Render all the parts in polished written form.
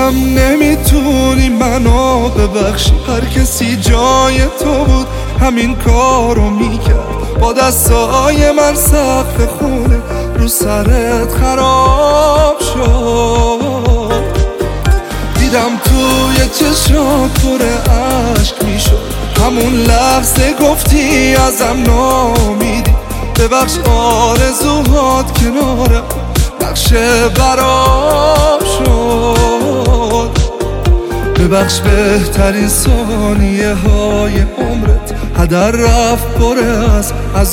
بازم نمیتونی منو ببخشی. هر کسی جای تو بود همین کارو میکرد. با دستای من سقف خونه رو سرت خراب شد. دیدم توی چشات پر عشق میشد. همون لحظه گفتی ازم نامیدی. ببخش آرزوهات کنارم نقشه برام شد. ببخش بهترین ثانیه های عمرت هدر رفت پر از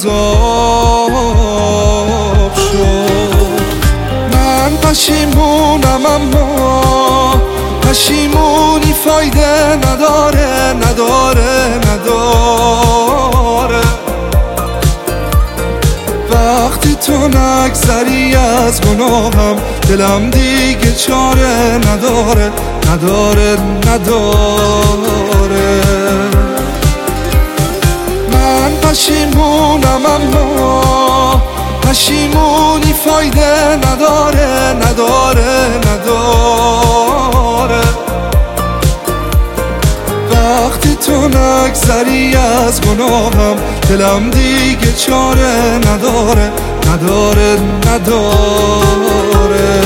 عذاب شد. من پشیمونم اما پشیمونی فایده نداره نداره نداره. وقتی تو نگذری از گناهم دلم دیگه چاره نداره نداره نداره. من پشیمونم اما پشیمونی فایده نداره نداره نداره. وقتی تو نگذری از گناهم دلم دیگه چاره نداره نداره نداره.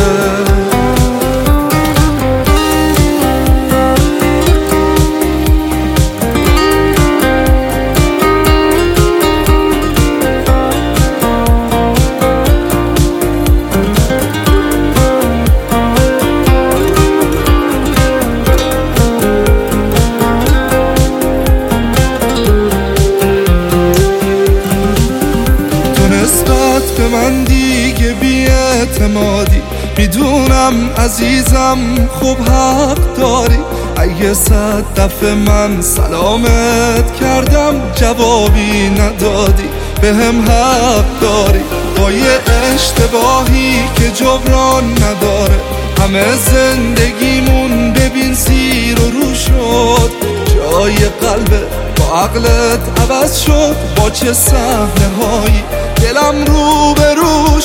به من دیگه بی‌اعتمادی. میدونم عزیزم خوب حق داری. اگه 100 دفعه من سلامت کردم جوابی ندادی بهم حق داری. با یه اشتباهی که جبران نداره همه زندگیمون ببین زیر و رو شد. جای قلبت با عقلت عوض شد. با چه صحنه هایی دلم رو به رو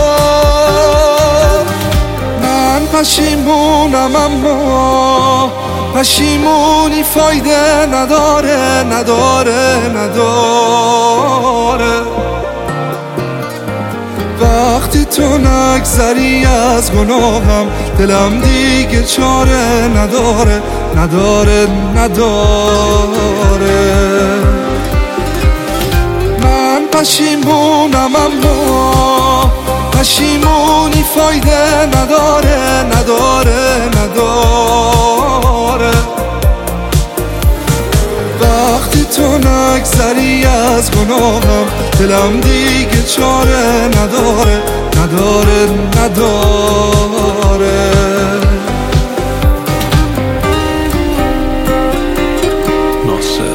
شد. من پشیمونم اما پشیمونی فایده نداره نداره نداره. وقتی تو نگذری از گناهم دلم دیگه چاره نداره نداره نداره. من پشیمونم اما پشیمونی فایده نداره نداره نداره. وقتی تو نگذری از گناهم دلم دیگه چاره نداره نداره نداره. ناصر